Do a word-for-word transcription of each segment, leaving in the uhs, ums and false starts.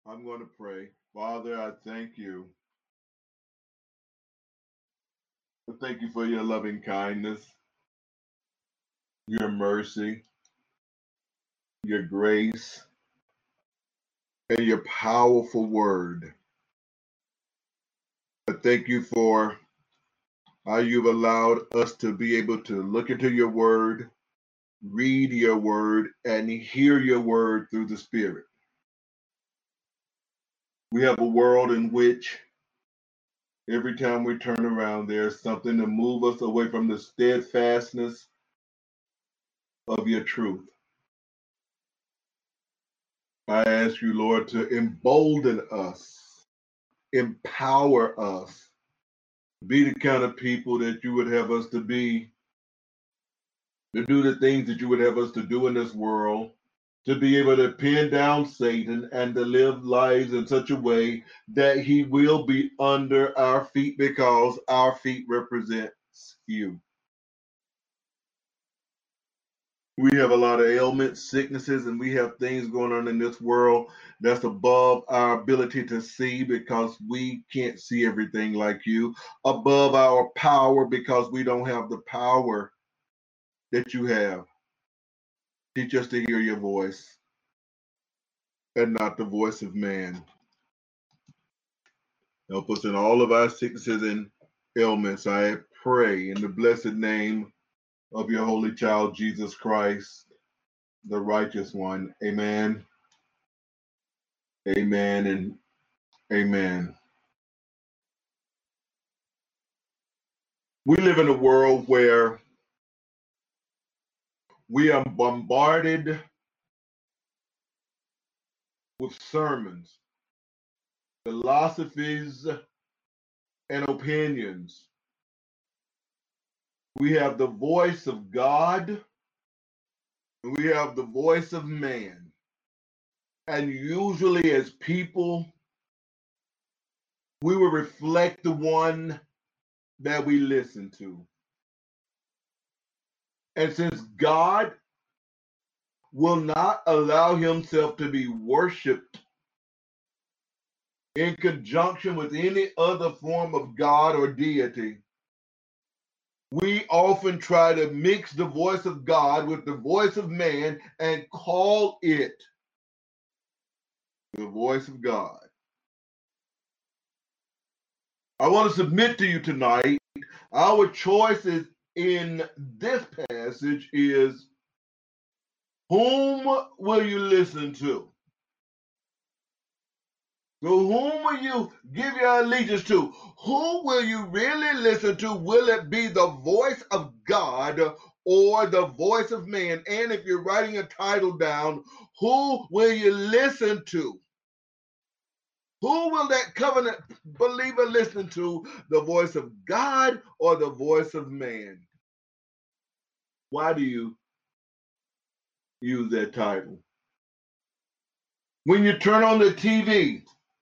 I'm going to pray. Father, I thank you. I thank you for your loving kindness, your mercy, your grace, and your powerful word. I thank you for how you've allowed us to be able to look into your word, read your word, and hear your word through the Spirit. We have a world in which every time we turn around, there's something to move us away from the steadfastness of your truth. I ask you, Lord, to embolden us, empower us, be the kind of people that you would have us to be, to do the things that you would have us to do in this world, to be able to pin down Satan and to live lives in such a way that he will be under our feet because our feet represents you. We have a lot of ailments, sicknesses, and we have things going on in this world that's above our ability to see because we can't see everything like you, above our power because we don't have the power that you have. Teach us to hear your voice and not the voice of man. Help us in all of our sicknesses and ailments. I pray in the blessed name of your holy child, Jesus Christ, the righteous one. Amen. Amen and amen. We live in a world where we are bombarded with sermons, philosophies, and opinions. We have the voice of God, and we have the voice of man. And usually, as people, we will reflect the one that we listen to. And since God will not allow himself to be worshiped in conjunction with any other form of God or deity, we often try to mix the voice of God with the voice of man and call it the voice of God. I want to submit to you tonight, our choices in this passage is, whom will you listen to? So whom will you give your allegiance to? Who will you really listen to? Will it be the voice of God or the voice of man? And if you're writing a title down, who will you listen to? Who will that covenant believer listen to? The voice of God or the voice of man? Why do you use that title? When you turn on the T V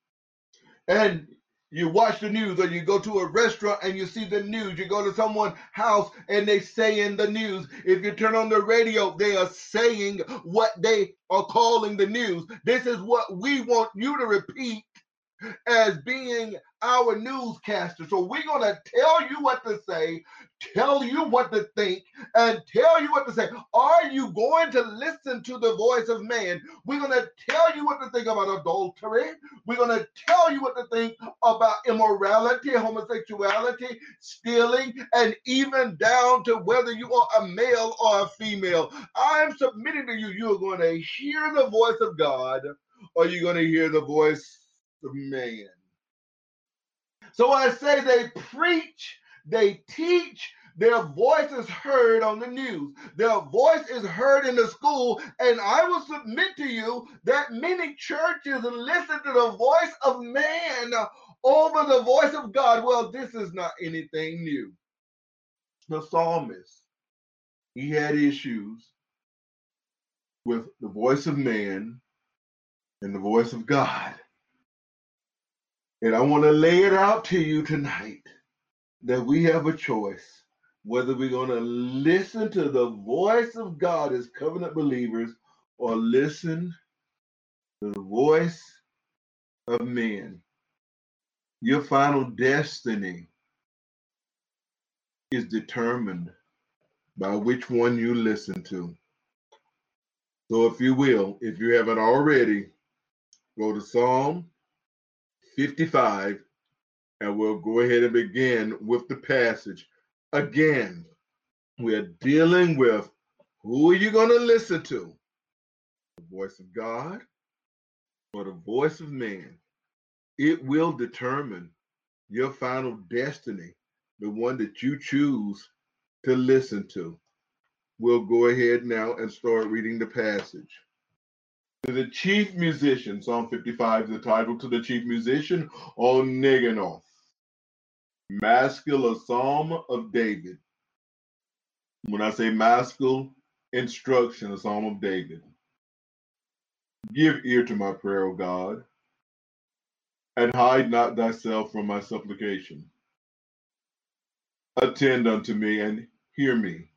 and you watch the news, or you go to a restaurant and you see the news, you go to someone's house and they say in the news, if you turn on the radio, they are saying what they are calling the news. This is what we want you to repeat as being our newscaster. So we're going to tell you what to say, tell you what to think, and tell you what to say. Are you going to listen to the voice of man? We're going to tell you what to think about adultery. We're going to tell you what to think about immorality, homosexuality, stealing, and even down to whether you are a male or a female. I'm submitting to you, you're going to hear the voice of God, or you're going to hear the voice of man. So I say they preach, they teach, their voice is heard on the news, their voice is heard in the school, and I will submit to you that many churches listen to the voice of man over the voice of God. Well, this is not anything new. The psalmist, he had issues with the voice of man and the voice of God. And I want to lay it out to you tonight that we have a choice whether we're going to listen to the voice of God as covenant believers or listen to the voice of men. Your final destiny is determined by which one you listen to. So if you will, if you haven't already, go to Psalm fifty-five, and we'll go ahead and begin with the passage. Again, we're dealing with who are you going to listen to? The voice of God or the voice of man? It will determine your final destiny, the one that you choose to listen to. We'll go ahead now and start reading the passage. To the chief musician, Psalm fifty-five is the title, to the chief musician on Neginoth, Maskil, a psalm of David. When I say Maskil, instruction, a psalm of David. Give ear to my prayer, O God, and hide not thyself from my supplication. Attend unto me and hear me.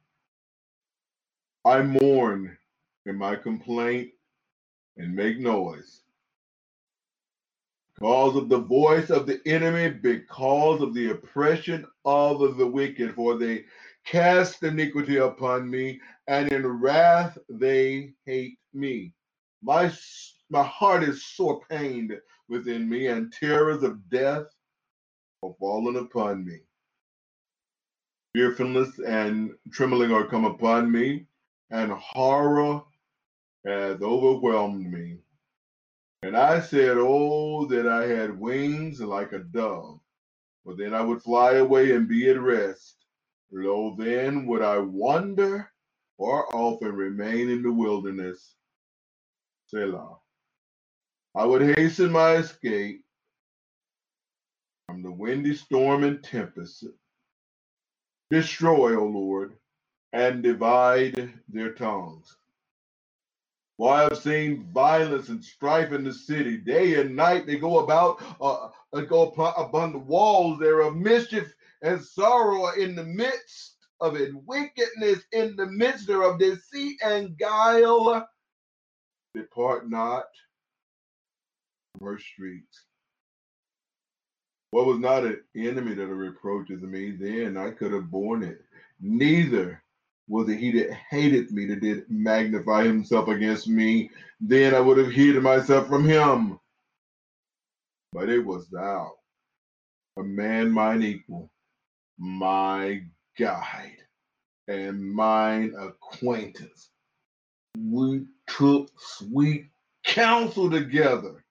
I mourn in my complaint and make noise, because of the voice of the enemy, because of the oppression of the wicked, for they cast iniquity upon me, and in wrath they hate me. My, my heart is sore pained within me, and terrors of death are fallen upon me. Fearfulness and trembling are come upon me, and horror hath overwhelmed me. And I said, oh, that I had wings like a dove, for then I would fly away and be at rest. Lo, then would I wander far off and remain in the wilderness. Selah. I would hasten my escape from the windy storm and tempest. Destroy, O Lord, and divide their tongues. For I have seen violence and strife in the city. Day and night they go about, uh, uh, go upon, upon the walls thereof. Mischief and sorrow are in the midst of it. Wickedness in the midst thereof. Deceit and guile depart not from her streets. What was not an enemy that reproaches me, then I could have borne it. Neither was it he that hated me that did magnify himself against me, then I would have hid myself from him. But it was thou, a man mine equal, my guide, and mine acquaintance. We took sweet counsel together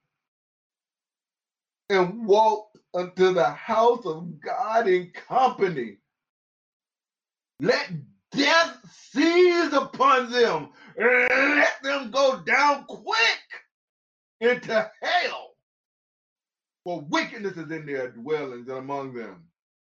and walked unto the house of God in company. Let death seize upon them, and let them go down quick into hell, for wickedness is in their dwellings and among them.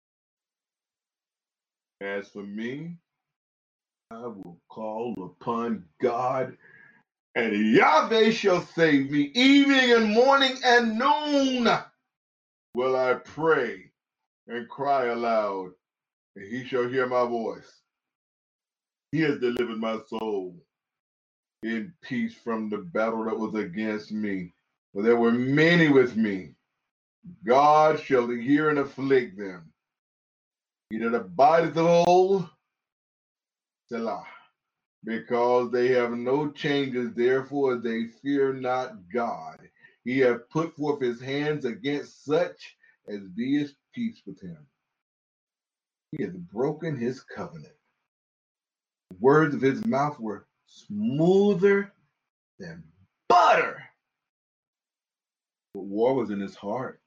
As for me, I will call upon God, and Yahweh shall save me. Evening and morning and noon will I pray and cry aloud, and he shall hear my voice. He has delivered my soul in peace from the battle that was against me. For there were many with me. God shall hear and afflict them. He that abideth of old, Selah, because they have no changes, therefore they fear not God. He hath put forth his hands against such as be at peace with him. He has broken his covenant. The words of his mouth were smoother than butter, but war was in his heart.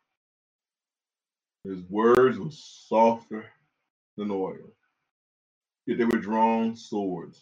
His words were softer than oil, yet they were drawn swords.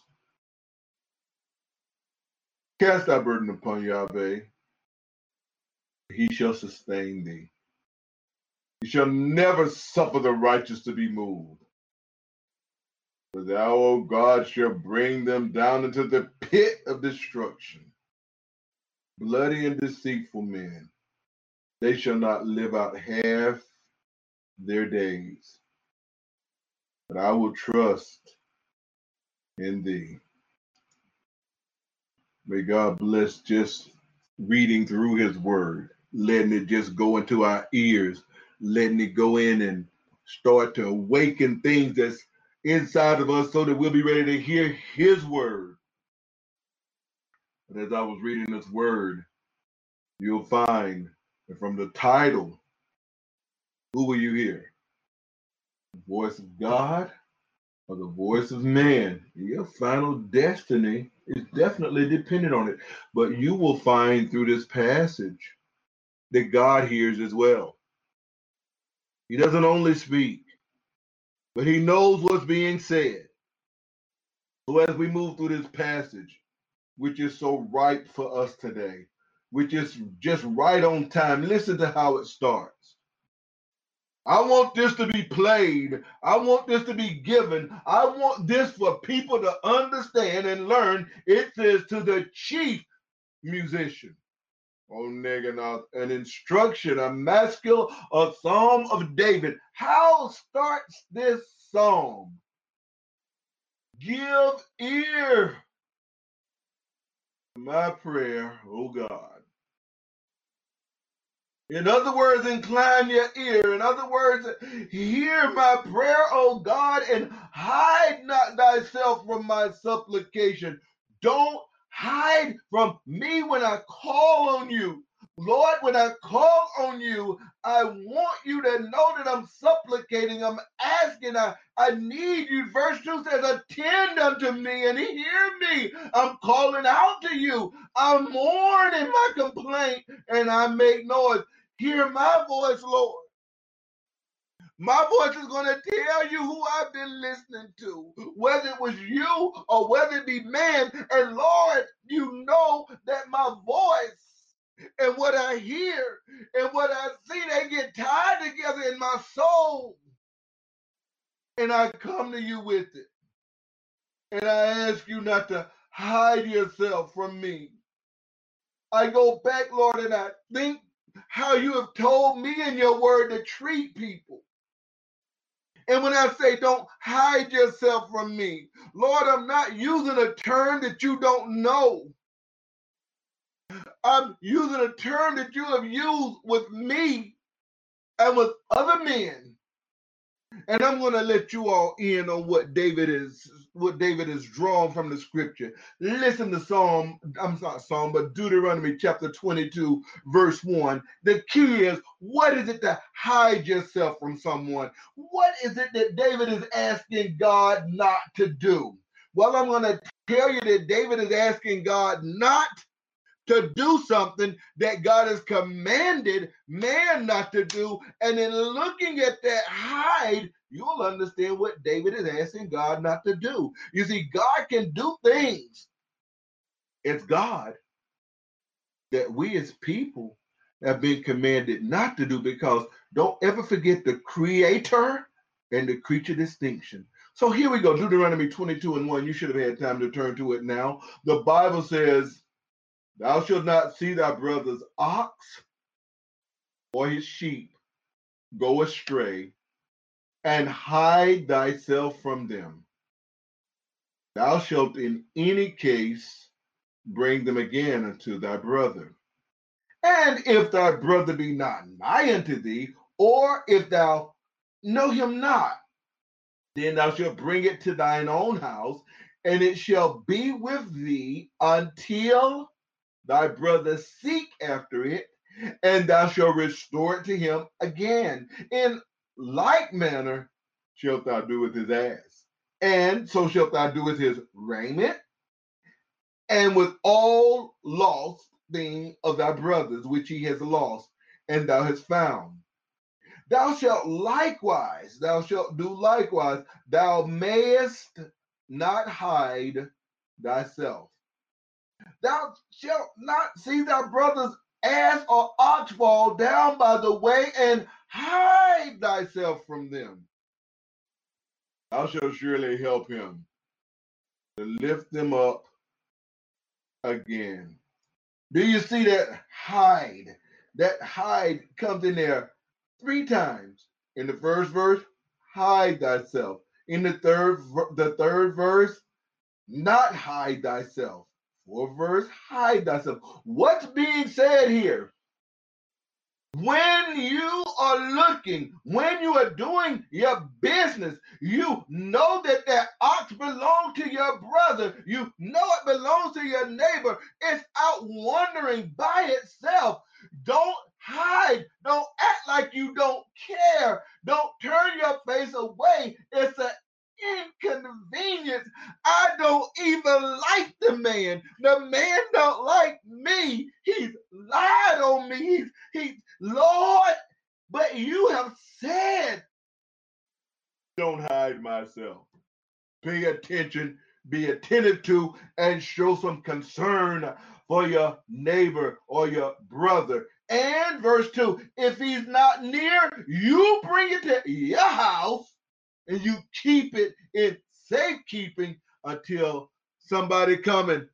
Cast thy burden upon Yahweh, he shall sustain thee. He shall never suffer the righteous to be moved. For thou, O God, shalt bring them down into the pit of destruction. Bloody and deceitful men, they shall not live out half their days. But I will trust in thee. May God bless just reading through his word. letting it just go into our ears, letting it go in and start to awaken things that's inside of us so that we'll be ready to hear his word. But as I was reading this word, you'll find that from the title, who will you hear? The voice of God or the voice of man? Your final destiny is definitely dependent on it. But you will find through this passage that God hears as well. He doesn't only speak, but he knows what's being said. So as we move through this passage, which is so ripe for us today, which is just right on time, listen to how it starts. I want this to be played. I want this to be given. I want this for people to understand and learn. It says to the chief musician. Oh, nigga, an instruction, a maskil, a psalm of David. How starts this psalm? Give ear to my prayer, O God. In other words, incline your ear. In other words, hear my prayer, O God, and hide not thyself from my supplication. Don't hide from me when I call on you. Lord, when I call on you, I want you to know that I'm supplicating, I'm asking, I, I need you. Verse two says, attend unto me and hear me. I'm calling out to you. I'm mourning my complaint and I make noise. Hear my voice, Lord. My voice is going to tell you who I've been listening to, whether it was you or whether it be man. And Lord, you know that my voice and what I hear and what I see, they get tied together in my soul. And I come to you with it. And I ask you not to hide yourself from me. I go back, Lord, and I think how you have told me in your word to treat people. And when I say don't hide yourself from me, Lord, I'm not using a term that you don't know. I'm using a term that you have used with me and with other men. And I'm going to let you all in on what David is, what David is drawn from the scripture. Listen to Psalm, I'm not Psalm, but Deuteronomy chapter twenty-two, verse one. The key is, what is it to hide yourself from someone? What is it that David is asking God not to do? Well, I'm going to tell you that David is asking God not to do something that God has commanded man not to do. And in looking at that hide, you'll understand what David is asking God not to do. You see, God can do things. It's God that we as people have been commanded not to do, because don't ever forget the creator and the creature distinction. So here we go, Deuteronomy twenty-two and one. You should have had time to turn to it now. The Bible says, thou shalt not see thy brother's ox or his sheep go astray, and hide thyself from them. Thou shalt in any case bring them again unto thy brother. And if thy brother be not nigh unto thee, or if thou know him not, then thou shalt bring it to thine own house, and it shall be with thee until thy brother seek after it, and thou shalt restore it to him again. In like manner shalt thou do with his ass, and so shalt thou do with his raiment, and with all lost thing of thy brothers which he has lost, and thou hast found. Thou shalt likewise, thou shalt do likewise, thou mayest not hide thyself. Thou shalt not see thy brother's ass or ox fall down by the way, and hide thyself from them. Thou shalt surely help him to lift them up again. Do you see that hide? That hide comes in there three times. In the first verse, hide thyself. In the third, the third verse, not hide thyself. Fourth verse, hide thyself. What's being said here? When you are looking, when you are doing your business, you know that that ox belongs to your brother. You know it belongs to your neighbor. It's out wandering by itself. Don't hide. Don't act like you don't care. Don't turn your face away. It's an inconvenience. I don't even like the man. The man don't like me. He's lied on me. He's, he's Lord, but you have said, don't hide myself. Pay attention, be attentive to, and show some concern for your neighbor or your brother. And verse two, if he's not near, you bring it to your house and you keep it in safekeeping until somebody coming.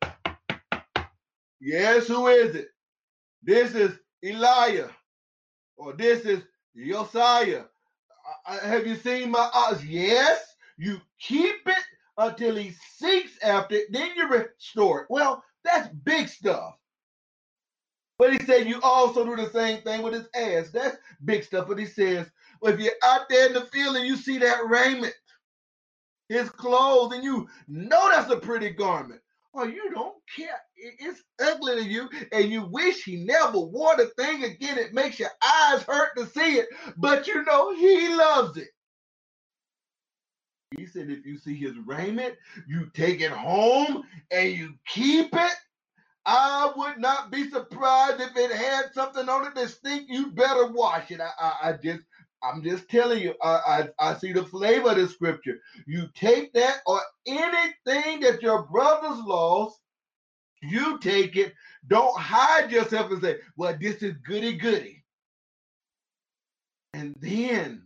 Yes, who is it? This is Elijah, or this is Josiah. Uh, have you seen my ox? Yes. You keep it until he seeks after it, then you restore it. Well, that's big stuff. But he said you also do the same thing with his ass. That's big stuff. But he says, well, if you're out there in the field and you see that raiment, his clothes, and you know that's a pretty garment, or you don't care, it's ugly to you, and you wish he never wore the thing again, it makes your eyes hurt to see it, but you know he loves it. He said if you see his raiment, you take it home and you keep it. I would not be surprised if it had something on it that stink. You better wash it. I, I, I just, I'm just telling you. I, I, I see the flavor of the scripture. You take that or anything that your brother's lost, you take it. Don't hide yourself and say, "Well, this is goody goody." And then.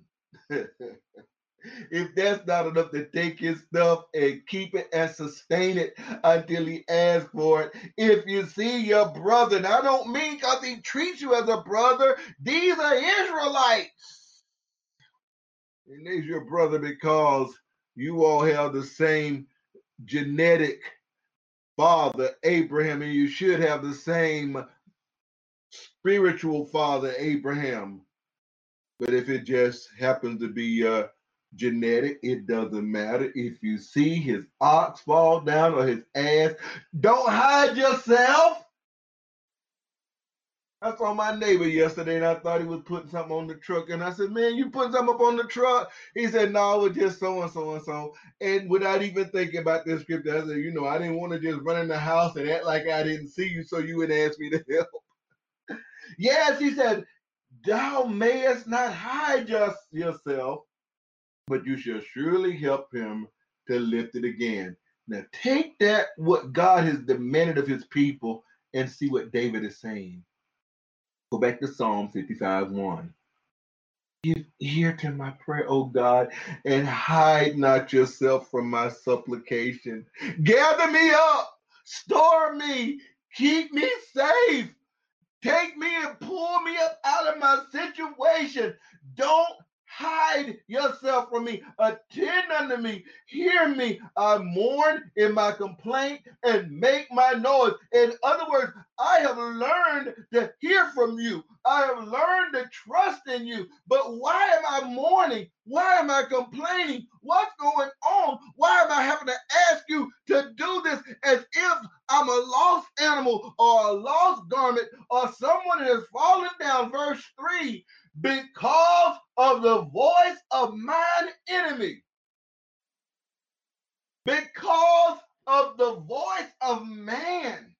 If that's not enough, to take his stuff and keep it and sustain it until he asks for it. If you see your brother, and I don't mean because he treats you as a brother, these are Israelites. And he's your brother because you all have the same genetic father, Abraham, and you should have the same spiritual father, Abraham. But if it just happens to be uh, genetic, it doesn't matter. If you see his ox fall down or his ass, don't hide yourself. I saw my neighbor yesterday and I thought he was putting something on the truck, and I said, "Man, you putting something up on the truck?" He said, "No, it's just so and so and so." And without even thinking about this scripture, I said, "You know, I didn't want to just run in the house and act like I didn't see you so you would ask me to help." Yes, he said, "Thou mayest not hide just yourself, but you shall surely help him to lift it again." Now take that, what God has demanded of his people, and see what David is saying. Go back to Psalm fifty-five one. Give ear to my prayer, O God, and hide not yourself from my supplication. Gather me up, store me, keep me safe. Take me and pull me up out of my situation. Don't hide yourself from me. Attend unto me. Hear me. I mourn in my complaint and make my noise. In other words, I have learned to hear from you. I have learned to trust in you. But why am I mourning? Why am I complaining? What's going on? Why am I having to ask you to do this as if I'm a lost animal or a lost garment or someone that has fallen down? Verse three, because of the voice of mine enemy. Because of the voice of man.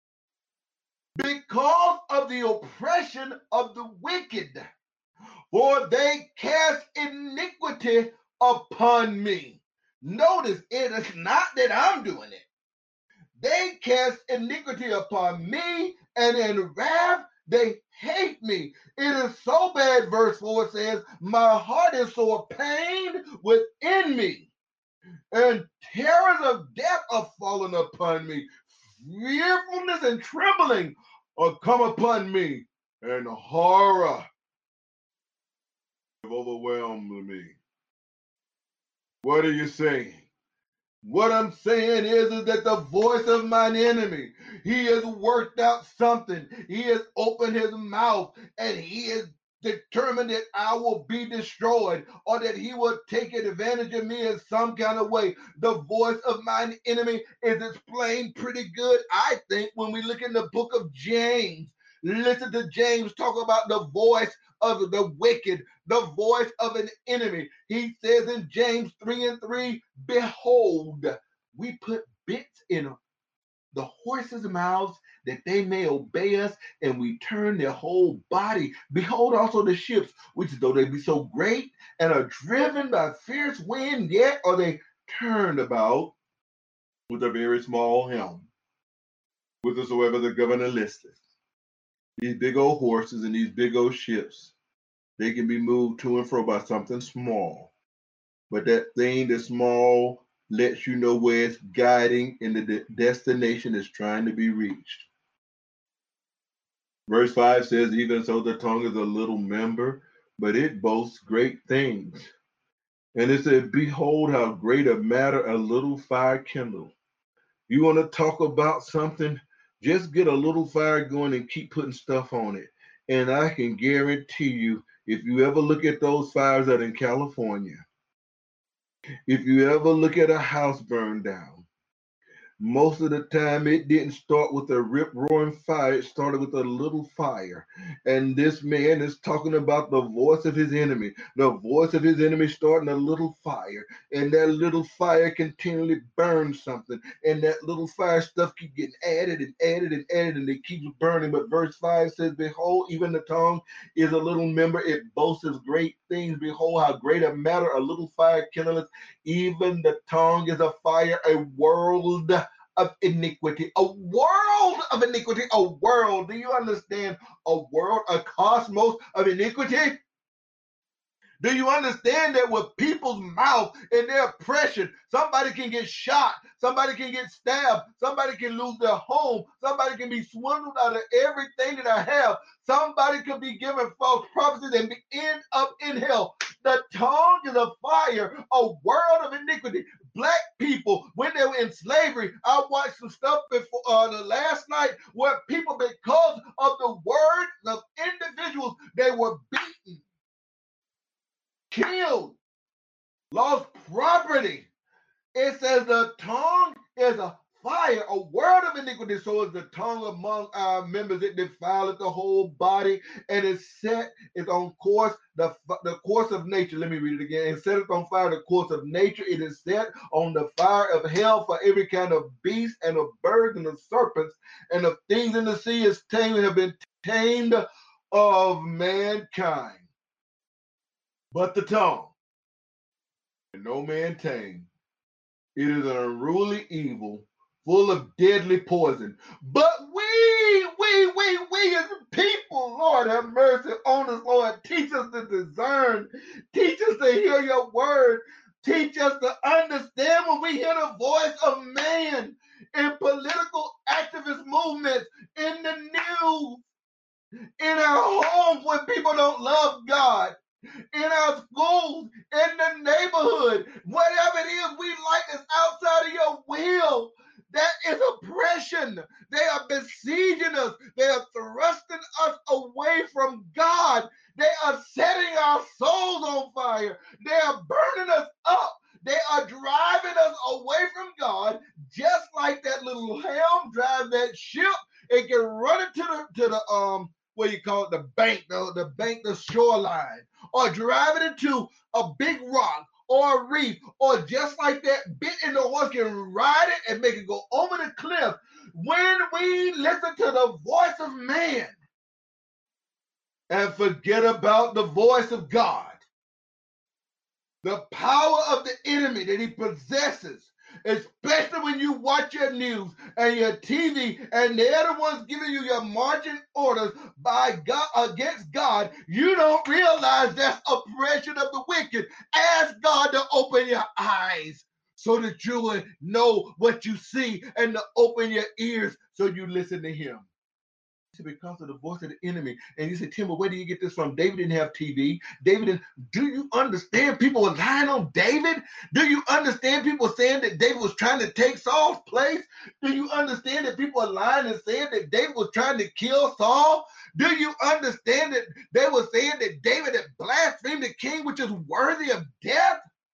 Because of the oppression of the wicked. For they cast iniquity upon me. Notice, it is not that I'm doing it. They cast iniquity upon me, and in wrath they hate me. It is so bad, verse four says, my heart is so pained within me, and terrors of death are fallen upon me. Fearfulness and trembling are come upon me, and horror have overwhelmed me. What are you saying? What I'm saying is, is that the voice of mine enemy, he has worked out something. He has opened his mouth and he is determined that I will be destroyed or that he will take advantage of me in some kind of way. The voice of mine enemy is explained pretty good, I think, when we look in the book of James. Listen to James talk about the voice of the wicked, the voice of an enemy. He says in James three and three, behold, we put bits in the horses' mouths that they may obey us, and we turn their whole body. Behold also the ships, which though they be so great and are driven by fierce wind, yet are they turned about with a very small helm, whithersoever the governor listeth. These big old horses and these big old ships, they can be moved to and fro by something small. But that thing that's small lets you know where it's guiding and the de- destination is trying to be reached. Verse five says, even so the tongue is a little member, but it boasts great things. And it said, behold how great a matter a little fire kindles. You want to talk about something? Just get a little fire going and keep putting stuff on it. And I can guarantee you, if you ever look at those fires out in California, if you ever look at a house burned down, most of the time it didn't start with a rip-roaring fire. It started with a little fire. And this man is talking about the voice of his enemy. The voice of his enemy starting a little fire. And that little fire continually burns something. And that little fire stuff keeps getting added and added and added, and it keeps burning. But verse five says, behold, even the tongue is a little member. It boasts great things. Behold, how great a matter a little fire kindleth. Even the tongue is a fire, a world of iniquity, a world of iniquity, a world. Do you understand? A world, a cosmos of iniquity. Do you understand that with people's mouth and their oppression, somebody can get shot, somebody can get stabbed, somebody can lose their home, somebody can be swindled out of everything that I have, somebody could be given false prophecies and end up in hell. The tongue is a fire, a world of iniquity. Black people, when they were in slavery, I watched some stuff before uh, the last night where people, because of the words of individuals, they were beaten, killed, lost property. It says the tongue is a fire, a word of iniquity. So is the tongue among our members. It defileth the whole body, and is set is on course, the, the course of nature. Let me read it again. And setteth on fire the course of nature. It is set on the fire of hell for every kind of beast and of birds and of serpents and of things in the sea is tamed, have been tamed of mankind. But the tongue, and no man tame. It is an unruly evil, full of deadly poison. But we, we, we, we as people, Lord, have mercy on us, Lord. Teach us to discern. Teach us to hear your word. Teach us to understand when we hear the voice of man in political activist movements, in the news, in our homes when people don't love God, in our schools, in the neighborhood, whatever it is we like is outside of your will. That is oppression. They are besieging us. They are thrusting us away from God. They are setting our souls on fire. They are burning us up. They are driving us away from God, just like that little helm drives that ship. It can run it to the to the um what do you call it, the bank, the, the bank, the shoreline, or drive it into a big rock or a reef, or just like that bit in the horse can ride it and make it go over the cliff. When we listen to the voice of man and forget about the voice of God, the power of the enemy that he possesses, especially when you watch your news and your T V and they're the ones giving you your marching orders by God against God, you don't realize that's oppression of the wicked. Ask God to open your eyes so that you will know what you see, and to open your ears so you listen to him. said, because of the voice of the enemy. And you said, Tim, where do you get this from? David didn't have T V. David didn't. Do you understand people were lying on David? Do you understand people saying that David was trying to take Saul's place? Do you understand that people are lying and saying that David was trying to kill Saul? Do you understand that they were saying that David had blasphemed the king, which is worthy of death?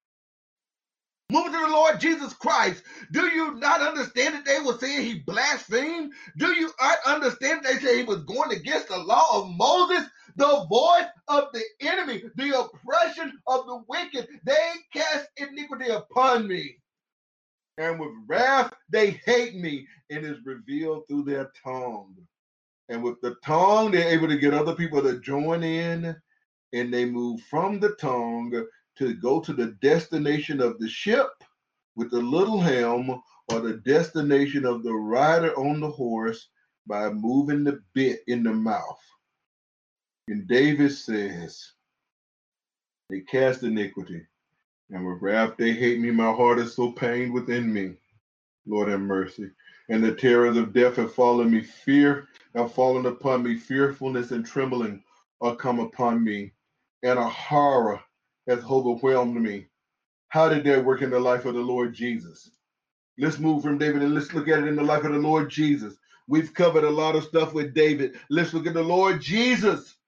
Moving to the Lord Jesus Christ. Do you not understand that they were saying he blasphemed? Do you not understand that they say he was going against the law of Moses? The voice of the enemy, the oppression of the wicked, they cast iniquity upon me. And with wrath they hate me, and is revealed through their tongue. And with the tongue, they're able to get other people to join in, and they move from the tongue to go to the destination of the ship with the little helm, or the destination of the rider on the horse by moving the bit in the mouth. And David says, they cast iniquity, and with wrath they hate me. My heart is so pained within me. Lord have mercy. And the terrors of death have fallen me. Fear have fallen upon me. Fearfulness and trembling are come upon me, and a horror has overwhelmed me. How did that work in the life of the Lord Jesus? Let's move from David and let's look at it in the life of the Lord Jesus. We've covered a lot of stuff with David. Let's look at the Lord Jesus.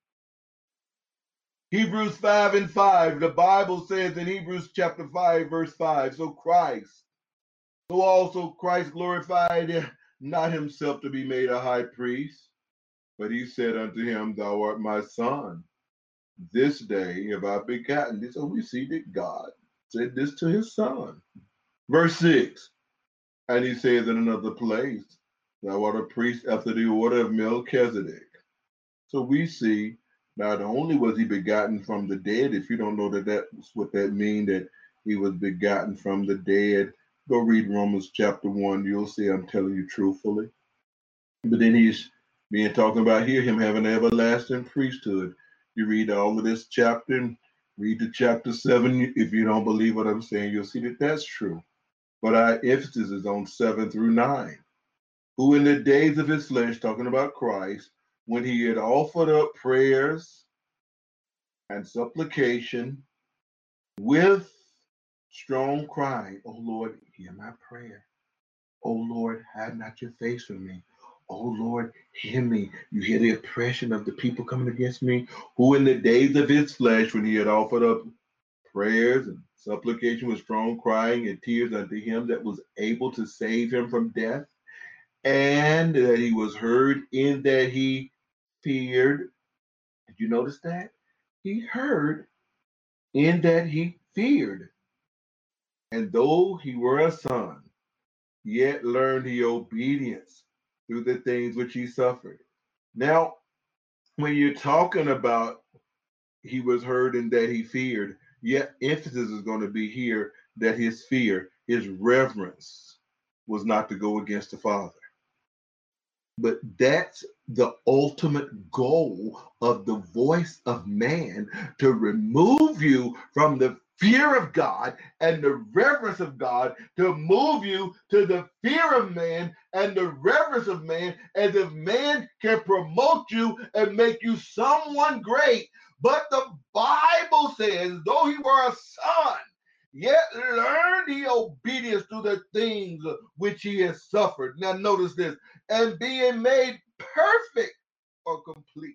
Hebrews five and five. The Bible says in Hebrews chapter five, verse five, so Christ, so also Christ glorified not himself to be made a high priest, but he said unto him, thou art my son. This day have I begotten thee. So we see that God said this to his son. Verse six, and he says in another place, thou art a priest after the order of Melchizedek. So we see not only was he begotten from the dead, if you don't know that that's what that means, that he was begotten from the dead, go read Romans chapter one. You'll see I'm telling you truthfully. But then he's being talking about here, him having an everlasting priesthood. You read all of this chapter and read to chapter seven. If you don't believe what I'm saying, you'll see that that's true. But our emphasis is on seven through nine. Who in the days of his flesh, talking about Christ, when he had offered up prayers and supplication with strong crying, O Lord, hear my prayer. O Lord, hide not your face from me. Oh Lord, hear me. You hear the oppression of the people coming against me, who in the days of his flesh, when he had offered up prayers and supplication with strong crying and tears unto him that was able to save him from death, and that he was heard in that he feared. Did you notice that? He heard in that he feared. And though he were a son, yet learned he obedience through the things which he suffered. Now, when you're talking about he was heard and that he feared, yet emphasis is going to be here that his fear, his reverence was not to go against the Father. But that's the ultimate goal of the voice of man, to remove you from the fear of God and the reverence of God, to move you to the fear of man and the reverence of man, as if man can promote you and make you someone great. But the Bible says, though he were a son, yet learned he obedience to the things which he has suffered. Now notice this, and being made perfect or complete,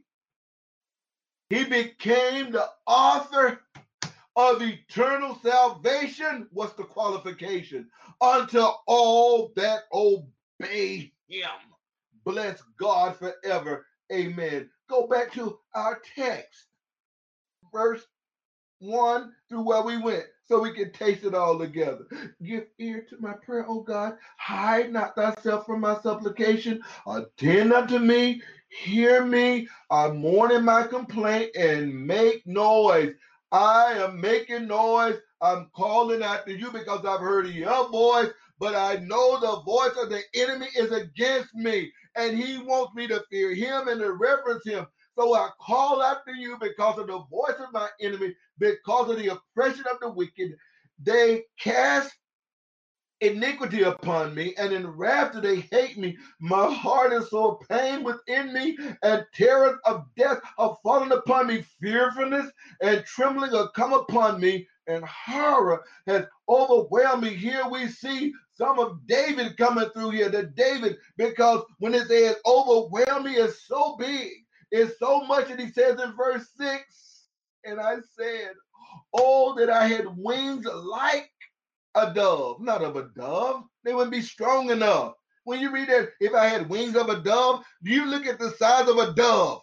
he became the author of eternal salvation. What's the qualification? Unto all that obey him. Bless God forever. Amen. Go back to our text, verse one through where we went, so we can taste it all together. Give ear to my prayer, O God. Hide not thyself from my supplication. Attend unto me. Hear me. I mourn in my complaint and make noise. I am making noise. I'm calling out to you because I've heard your voice, but I know the voice of the enemy is against me, and he wants me to fear him and to reverence him. So I call out to you because of the voice of my enemy, because of the oppression of the wicked. They cast iniquity upon me, and in wrath do they hate me. My heart is so pain within me, and terrors of death have fallen upon me. Fearfulness and trembling have come upon me, and horror has overwhelmed me. Here we see some of David coming through here. That David, because when it says overwhelm me, is so big, it's so much that he says in verse six, and I said, oh, that I had wings like a dove. Not of a dove. They wouldn't be strong enough. When you read that, if I had wings of a dove, do you look at the size of a dove?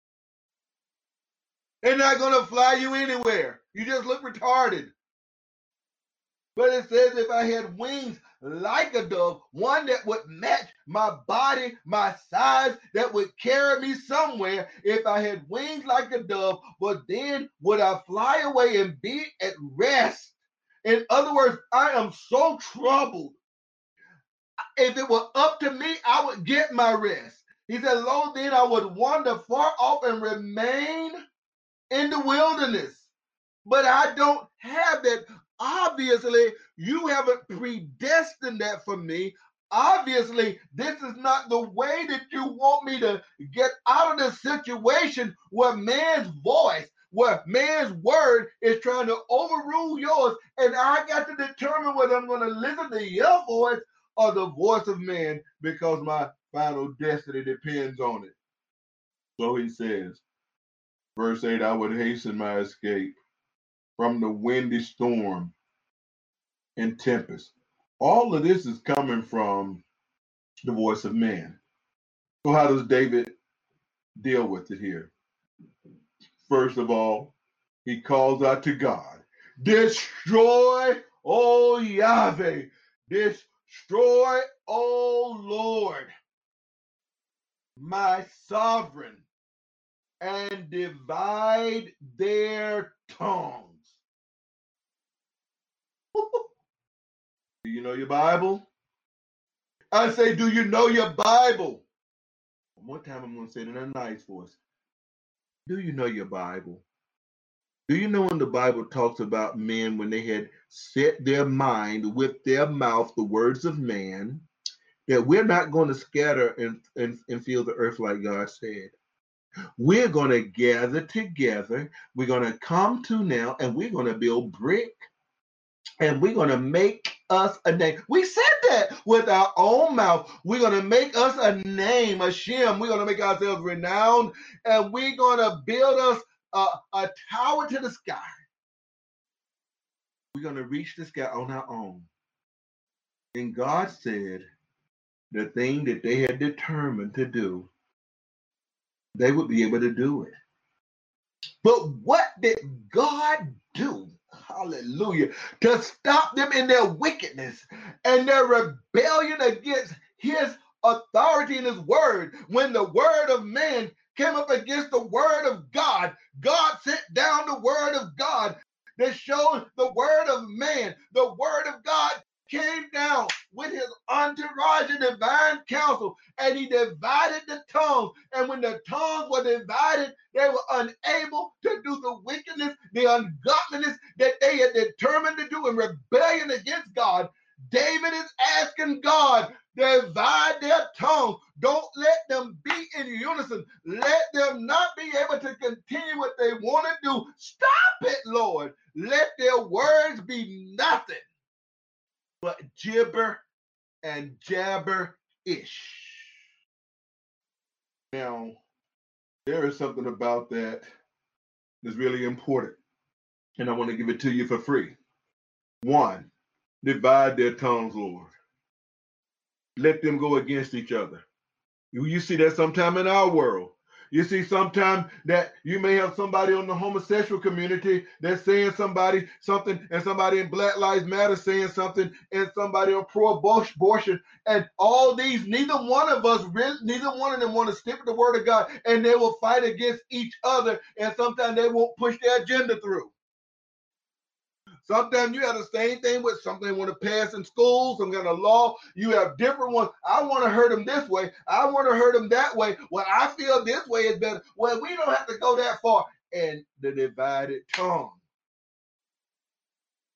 They're not going to fly you anywhere. You just look retarded. But it says if I had wings like a dove, one that would match my body, my size, that would carry me somewhere. If I had wings like a dove, but then would I fly away and be at rest? In other words, I am so troubled. If it were up to me, I would get my rest. He said, lo, then I would wander far off and remain in the wilderness. But I don't have that. Obviously, you haven't predestined that for me. Obviously, this is not the way that you want me to get out of this situation where man's voice, where man's word is trying to overrule yours, and I got to determine whether I'm going to listen to your voice or the voice of man, because my final destiny depends on it. So he says, verse eight, I would hasten my escape from the windy storm and tempest. All of this is coming from the voice of man. So how does David deal with it here? First of all, he calls out to God. Destroy, O Yahweh. Destroy, O Lord, my sovereign, and divide their tongues. Do you know your Bible? I say, do you know your Bible? One more time, I'm going to say it in a nice voice. Do you know your Bible? Do you know when the Bible talks about men when they had set their mind with their mouth the words of man, that we're not going to scatter and, and, and fill the earth like God said. We're going to gather together. We're going to come to now, and we're going to build brick, and we're going to make us a name. We said that with our own mouth. We're going to make us a name, a Shem. We're going to make ourselves renowned, and we're going to build us a, a tower to the sky. We're going to reach the sky on our own. And God said the thing that they had determined to do, they would be able to do it. But what did God do? Hallelujah. To stop them in their wickedness and their rebellion against his authority and his word. When the word of man came up against the word of God, God sent down the word of God that showed the word of man. The word of God came down with his entourage and divine counsel, and he divided the tongues. And when the tongues were divided, they were unable to do the wickedness, the ungodliness that they had determined to do in rebellion against God. David is asking God, divide their tongue. Don't let them be in unison. Let them not be able to continue what they want to do. Stop it, Lord. Let their words be nothing but gibber and jabber-ish. Now, there is something about that that's really important, and I want to give it to you for free. One, divide their tongues, Lord. Let them go against each other. You, you see that sometime in our world. You see sometime that you may have somebody on the homosexual community that's saying somebody something, and somebody in Black Lives Matter saying something, and somebody on pro-abortion, and all these, neither one of us, really, neither one of them want to stick with the word of God, and they will fight against each other, and sometimes they won't push their agenda through. Sometimes you have the same thing with something they want to pass in school, some kind of law. You have different ones. I want to hurt them this way. I want to hurt them that way. Well, I feel this way is better. Well, we don't have to go that far. And the divided tongue.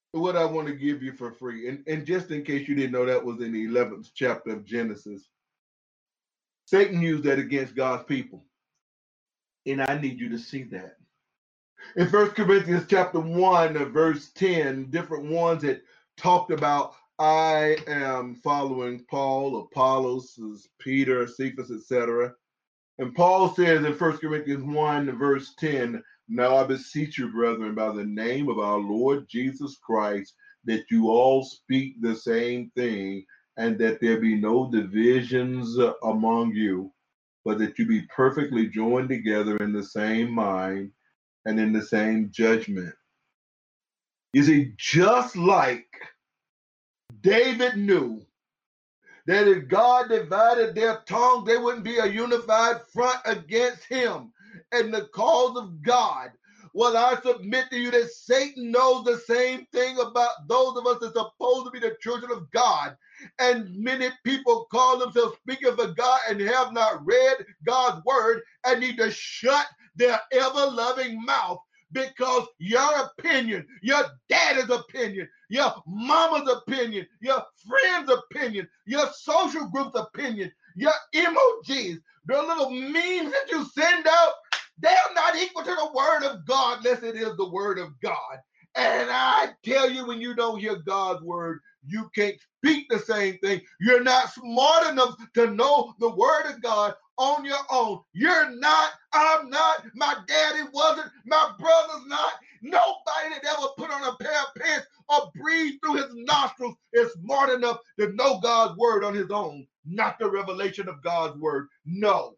what I want to give you for free. And, and just in case you didn't know, that was in the eleventh chapter of Genesis. Satan used that against God's people. And I need you to see that. In First Corinthians chapter one, verse ten, different ones that talked about, I am following Paul, Apollos, Peter, Cephas, et cetera. And Paul says in First Corinthians one, verse ten, now I beseech you, brethren, by the name of our Lord Jesus Christ, that you all speak the same thing, and that there be no divisions among you, but that you be perfectly joined together in the same mind and in the same judgment. You see, just like David knew that if God divided their tongue, they wouldn't be a unified front against him and the cause of God. Well, I submit to you that Satan knows the same thing about those of us that are supposed to be the children of God. And many people call themselves speaking for God and have not read God's word and need to shut their ever-loving mouth, because your opinion, your daddy's opinion, your mama's opinion, your friend's opinion, your social group's opinion, your emojis, the little memes that you send out, they're not equal to the word of God unless it is the word of God. And I tell you, when you don't hear God's word, you can't speak the same thing. You're not smart enough to know the word of God on your own. You're not, I'm not, my daddy wasn't, my brother's not. Nobody that ever put on a pair of pants or breathed through his nostrils is smart enough to know God's word on his own, not the revelation of God's word. No.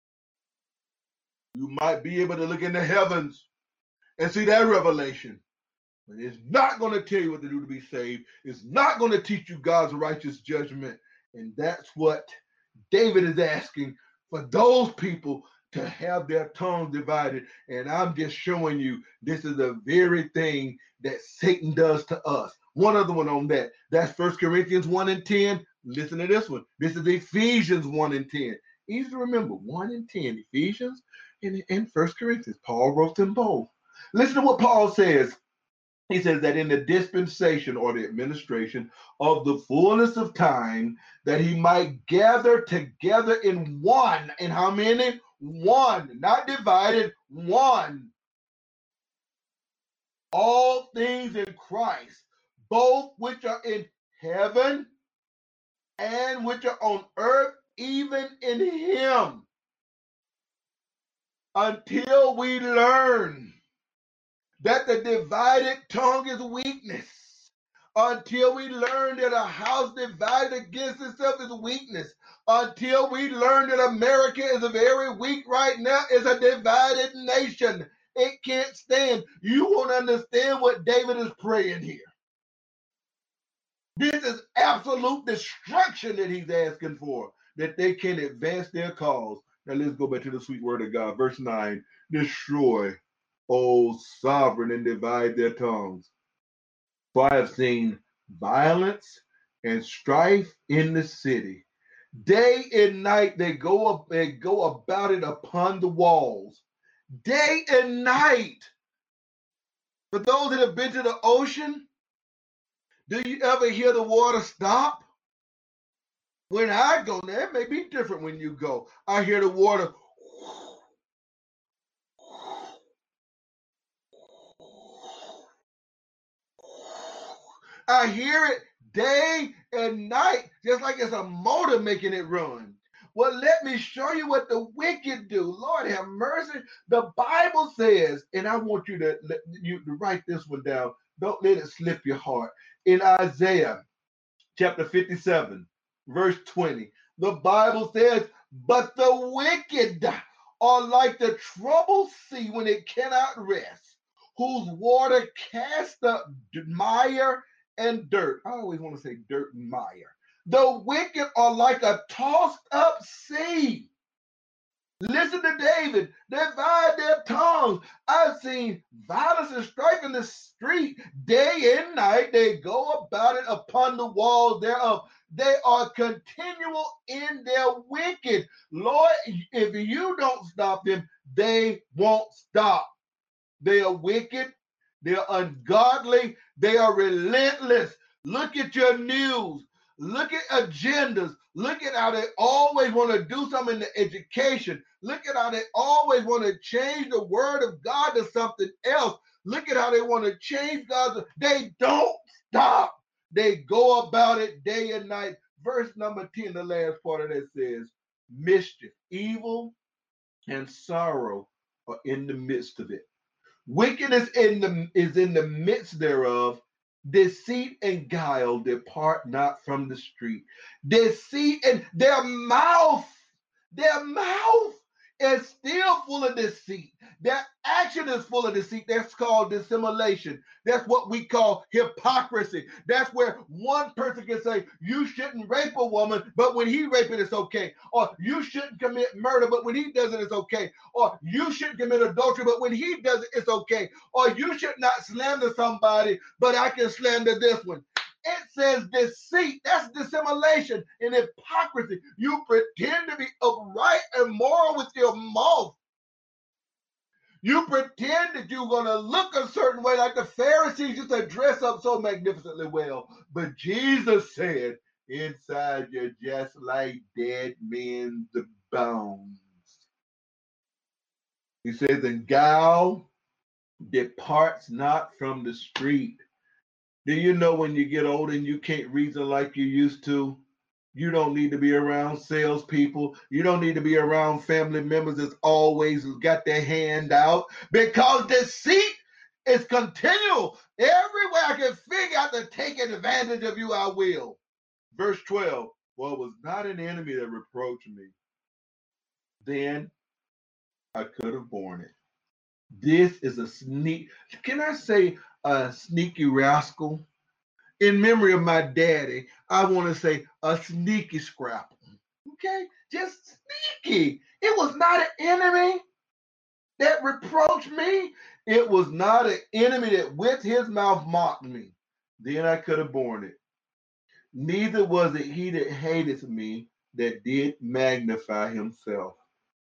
You might be able to look in the heavens and see that revelation, but it's not going to tell you what to do to be saved. It's not going to teach you God's righteous judgment. And that's what David is asking for those people to have their tongues divided. And I'm just showing you this is the very thing that Satan does to us. One other one on that. That's First Corinthians one and ten. Listen to this one. This is Ephesians one and ten. Easy to remember. one and ten. Ephesians and, and First Corinthians. Paul wrote them both. Listen to what Paul says. He says that in the dispensation or the administration of the fullness of time, that he might gather together in one. And how many? One. Not divided, one. All things in Christ, both which are in heaven and which are on earth, even in him. Until we learn that the divided tongue is weakness. Until we learn that a house divided against itself is weakness. Until we learn that America is very weak right now, is a divided nation. It can't stand. You won't understand what David is praying here. This is absolute destruction that he's asking for, that they can advance their cause. Now let's go back to the sweet word of God. Verse nine, destroy, O sovereign, and divide their tongues. For I have seen violence and strife in the city. Day and night they go up, they go about it upon the walls. Day and night. For those that have been to the ocean, do you ever hear the water stop? When I go there, it may be different when you go. I hear the water. I hear it day and night, just like it's a motor making it run. Well, let me show you what the wicked do. Lord have mercy. The Bible says, and I want you to, you to write this one down. Don't let it slip your heart. In Isaiah chapter fifty-seven, verse twenty, the Bible says, but the wicked are like the troubled sea when it cannot rest, whose water casts up mire and dirt. I always want to say dirt and mire. The wicked are like a tossed up sea. Listen to David. Divide their tongues. I've seen violence and strife in the street. Day and night they go about it upon the walls thereof. They are continual in their wicked. Lord, if you don't stop them, they won't stop. They are wicked. They're ungodly. They are relentless. Look at your news. Look at agendas. Look at how they always want to do something in the education. Look at how they always want to change the word of God to something else. Look at how they want to change God's. They don't stop. They go about it day and night. Verse number ten, the last part of that says, mischief, evil, and sorrow are in the midst of it. Wickedness in the, is in the midst thereof. Deceit and guile depart not from the street. Deceit and their mouth, their mouth is still full of deceit. Their action is full of deceit. That's called dissimulation. That's what we call hypocrisy. That's where one person can say, you shouldn't rape a woman, but when he rapes it, it's okay. Or you shouldn't commit murder, but when he does it, it's okay. Or you shouldn't commit adultery, but when he does it, it's okay. Or you should not slander somebody, but I can slander this one. It says deceit. That's dissimulation and hypocrisy. You pretend to be upright and moral with your mouth. You pretend that you're going to look a certain way, like the Pharisees used to dress up so magnificently well. But Jesus said, inside you're just like dead men's bones. He says, and guile departs not from the street. Do you know when you get old and you can't reason like you used to? You don't need to be around salespeople. You don't need to be around family members that's always got their hand out, because deceit is continual. Everywhere I can figure out to take advantage of you, I will. Verse twelve, well, it was not an enemy that reproached me. Then I could have borne it. This is a sneak, can I say a sneaky rascal? In memory of my daddy, I want to say a sneaky scrapple. Okay? Just sneaky. It was not an enemy that reproached me. It was not an enemy that with his mouth mocked me. Then I could have borne it. Neither was it he that hated me that did magnify himself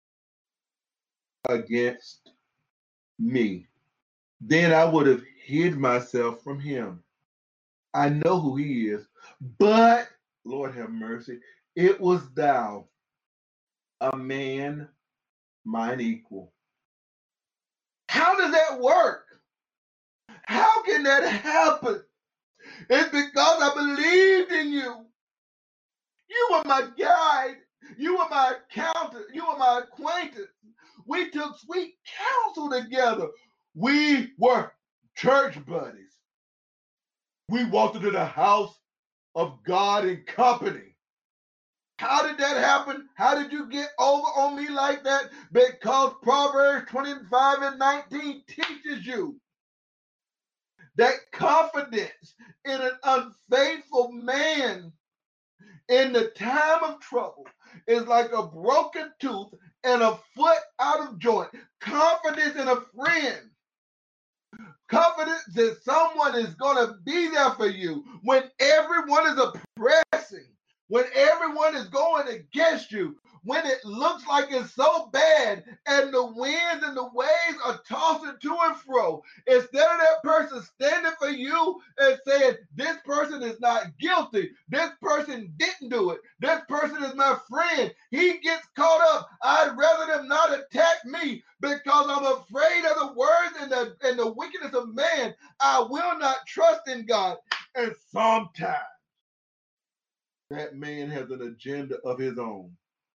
against me. Then I would have hid myself from him. I know who he is, but Lord have mercy, it was thou, a man mine equal. How does that work? How can that happen? It's because I believed in you. You were my guide. You were my accountant. You were my acquaintance. We took sweet counsel together. We were church buddies. We walked into the house of God in company. How did that happen? How did you get over on me like that? Because Proverbs twenty-five and nineteen teaches you that confidence in an unfaithful man in the time of trouble is like a broken tooth and a foot out of joint. Confidence in a friend. Confidence that someone is going to be there for you when everyone is oppressing, when everyone is going against you, when it looks like it's so bad and the winds and the waves are tossing to and fro. Instead of that person standing for you and saying, this person is not guilty, this person didn't do it, this person is my friend, he gets caught up. I'd rather them not attack me because I'm afraid of the words and the, and the wickedness of man. I will not trust in God. And sometimes that man has an agenda of his own.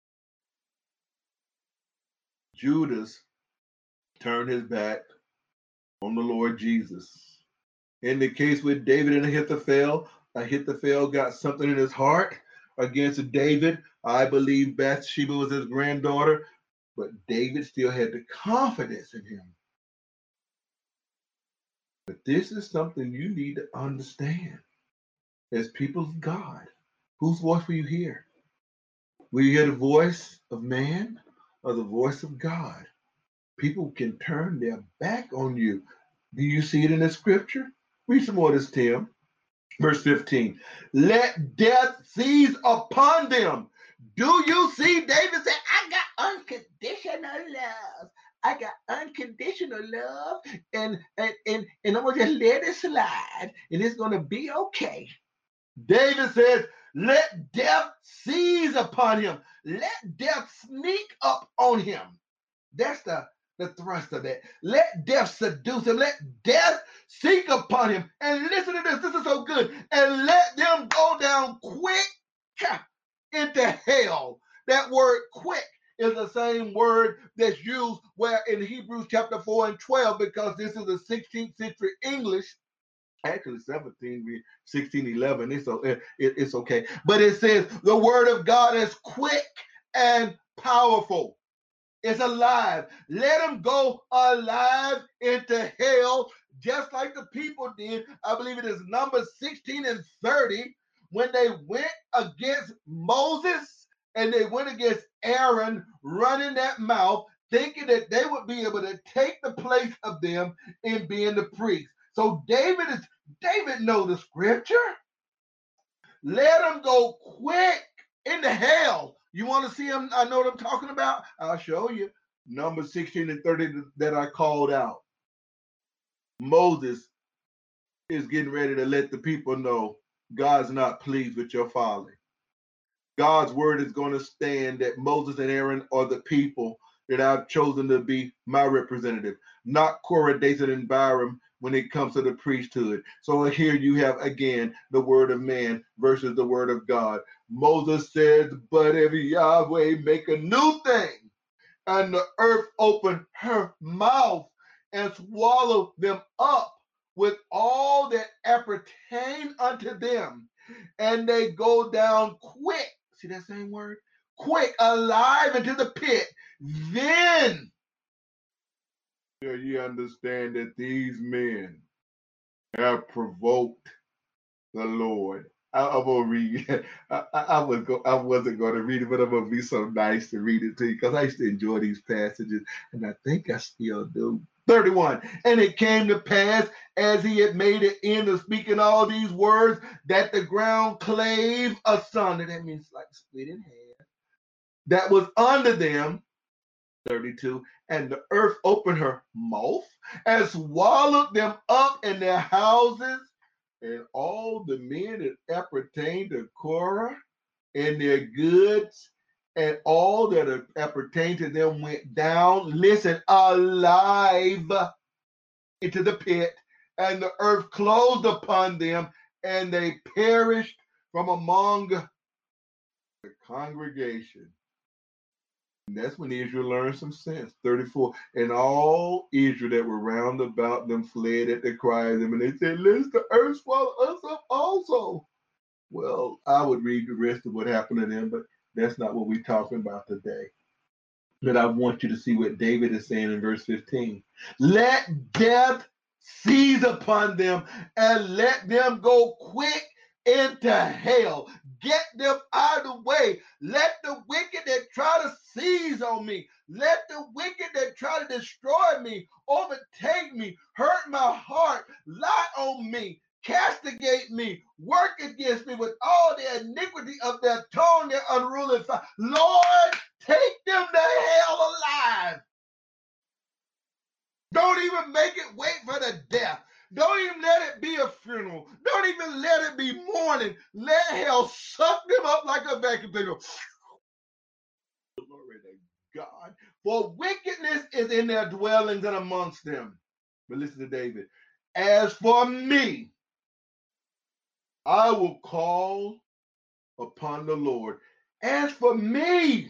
Judas turned his back on the Lord Jesus. In the case with David and Ahithophel, Ahithophel got something in his heart against David. I believe Bathsheba was his granddaughter, but David still had the confidence in him. But this is something you need to understand. As people of God, whose voice will you hear? Will you hear the voice of man or the voice of God? People can turn their back on you. Do you see it in the scripture? Read some more of this, Tim. Verse fifteen. Let death seize upon them. Do you see David say, I got unconditional love. I got unconditional love, and and and, and I'm gonna just let it slide, and it's gonna be okay. David says, let death seize upon him. Let death sneak up on him. That's the, the thrust of that. Let death seduce him. Let death seek upon him. And listen to this. This is so good. And let them go down quick into hell. That word quick is the same word that's used where in Hebrews chapter four and twelve, because this is the sixteenth century English. Actually, seventeen, sixteen, eleven, it's, it, it's okay. But it says the word of God is quick and powerful. It's alive. Let them go alive into hell, just like the people did. I believe it is Numbers sixteen and thirty, when they went against Moses and they went against Aaron, running that mouth, thinking that they would be able to take the place of them in being the priest. So David is David know the scripture. Let them go quick into hell. You want to see them? I know what I'm talking about. I'll show you. Number sixteen and thirty that I called out. Moses is getting ready to let the people know God's not pleased with your folly. God's word is going to stand that Moses and Aaron are the people that I've chosen to be my representative, not Korah, Dathan, and Abiram when it comes to the priesthood. So here you have again the word of man versus the word of God. Moses says, but if Yahweh make a new thing, and the earth open her mouth and swallow them up with all that appertain unto them, and they go down quick, see that same word? Quick, alive into the pit, then do you understand that these men have provoked the Lord. I, I'm gonna read. I, I, I was go. I wasn't going to read it, but I'm gonna be so nice to read it to you because I used to enjoy these passages, and I think I still do. thirty-one. And it came to pass, as he had made an end of speaking all these words, that the ground clave asunder. That means like split in half. That was under them. thirty-two. And the earth opened her mouth and swallowed them up in their houses, and all the men that appertained to Korah and their goods, and all that appertained to them went down, listen, alive into the pit, and the earth closed upon them, and they perished from among the congregation. And that's when Israel learned some sense. thirty-four. And all Israel that were round about them fled at the cry of them, and they said, let the earth swallow us up also. Well, I would read the rest of what happened to them, but that's not what we're talking about today. But I want you to see what David is saying in verse fifteen. Let death seize upon them, and let them go quick into hell. Get them out of the way. Let the wicked that try to seize on me, let the wicked that try to destroy me, overtake me, hurt my heart, lie on me, castigate me, work against me with all the iniquity of their tongue, their unruly thought. Lord, take them to hell alive. Don't even make it wait for the death. Don't even let it be a funeral. Don't even let it be mourning. Let hell suck them up like a vacuum cleaner. Glory to God. For wickedness is in their dwellings and amongst them. But listen to David. As for me, I will call upon the Lord. As for me,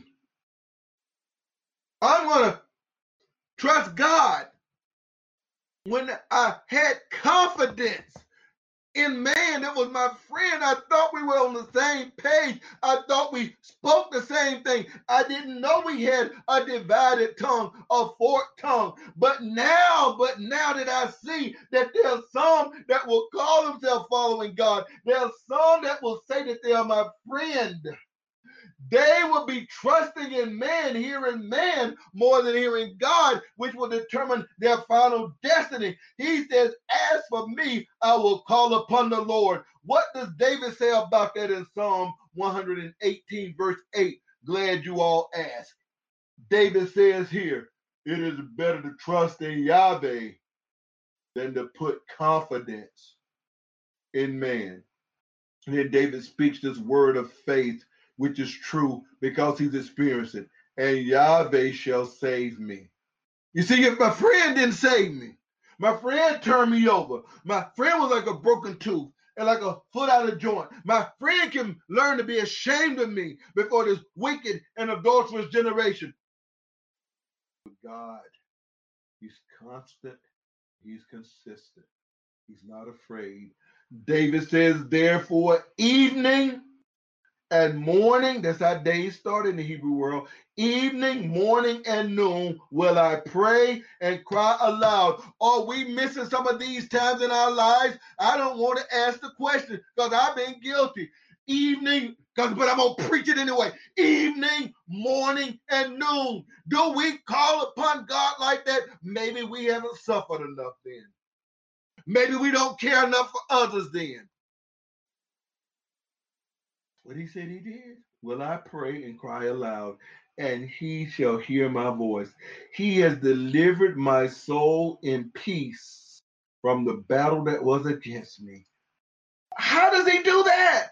I'm going to trust God. When I had confidence in man that was my friend, I thought we were on the same page. I thought we spoke the same thing. I didn't know we had a divided tongue, a forked tongue. But now, but now that I see that there's some that will call themselves following God, there's some that will say that they are my friend. They will be trusting in man, hearing man more than hearing God, which will determine their final destiny. He says, as for me, I will call upon the Lord. What does David say about that in Psalm one eighteen, verse eight? Glad you all asked. David says here, It is better to trust in Yahweh than to put confidence in man. And then David speaks this word of faith, which is true because he's experienced it. And Yahweh shall save me. You see, if my friend didn't save me, my friend turned me over. My friend was like a broken tooth and like a foot out of joint. My friend can learn to be ashamed of me before this wicked and adulterous generation. God, he's constant, he's consistent, he's not afraid. David says, therefore, evening and morning, that's how days start in the Hebrew world. Evening, morning, and noon will I pray and cry aloud. Are we missing some of these times in our lives? I don't want to ask the question because I've been guilty. Evening, but I'm going to preach it anyway. Evening, morning, and noon. Do we call upon God like that? Maybe we haven't suffered enough then. Maybe we don't care enough for others then. What he said he did. Will I pray and cry aloud, and he shall hear my voice. He has delivered my soul in peace from the battle that was against me. How does he do that?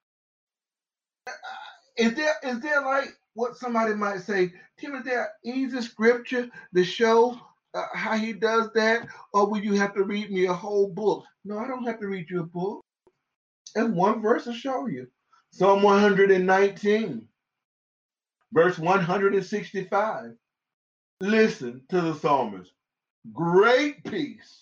Is there is there like what somebody might say, Tim, is there an easy scripture to show uh, how he does that? Or will you have to read me a whole book? No, I don't have to read you a book. And one verse will show you. Psalm one hundred nineteen, verse one hundred sixty-five. Listen to the psalmist. Great peace,